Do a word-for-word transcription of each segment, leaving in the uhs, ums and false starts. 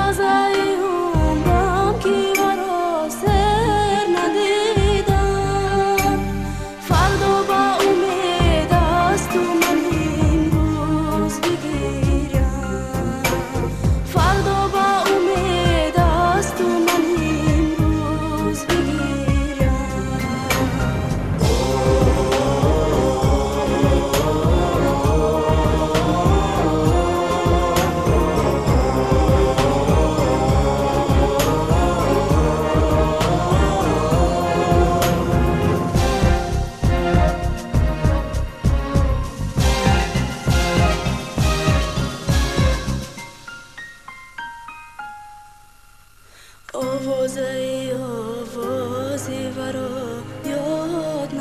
آوازه آوازی ورا یاد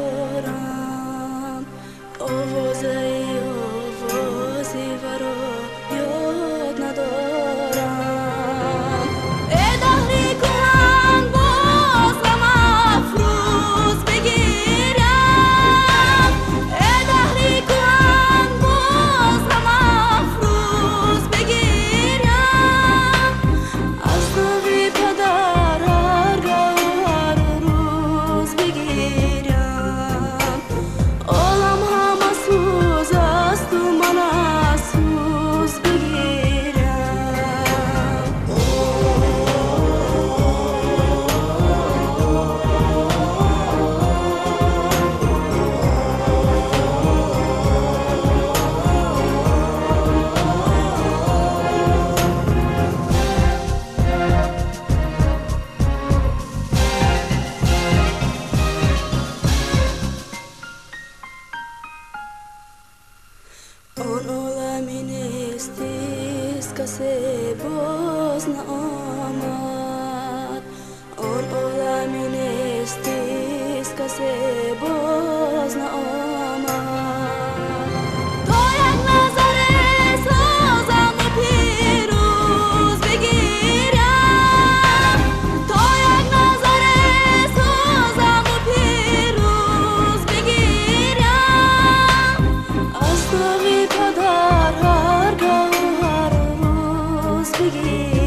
ندارم آوازه آوازی ورا یاد ندارم ای دهری کن باز غم افروز بگیرم ای دهری کن باز غم افروز بگیرم از نوی پدر هرگاه هر روز بگیرم عالم همه سوز است و من از سوز بگیرم آن عالمی نیستیست کسی باز نآمد آن عالمی نیستیست کسی باز نآمد تا یک نظر سازم و پیروز بگیرم تا یک نظر سازم و پیروز بگیرم از نوی پدر هرگاه هر روز بگیرم